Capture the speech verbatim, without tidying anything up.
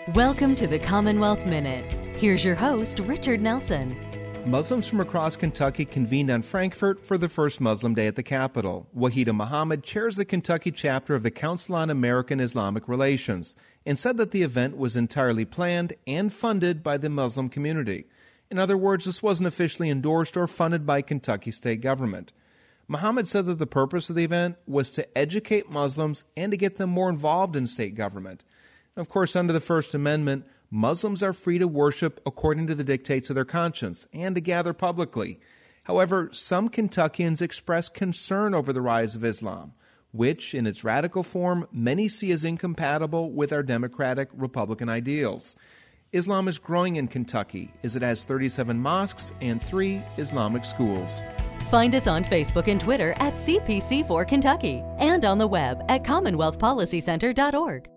Welcome to the Commonwealth Minute. Here's your host, Richard Nelson. Muslims from across Kentucky convened on Frankfurt for the first Muslim Day at the Capitol. Wahida Muhammad chairs the Kentucky chapter of the Council on American Islamic Relations and said that the event was entirely planned and funded by the Muslim community. In other words, this wasn't officially endorsed or funded by Kentucky state government. Muhammad said that the purpose of the event was to educate Muslims and to get them more involved in state government. Of course, under the First Amendment, Muslims are free to worship according to the dictates of their conscience and to gather publicly. However, some Kentuckians express concern over the rise of Islam, which, in its radical form, many see as incompatible with our democratic Republican ideals. Islam is growing in Kentucky, as it has thirty-seven mosques and three Islamic schools. Find us on Facebook and Twitter at C P C four Kentucky and on the web at commonwealth policy center dot org.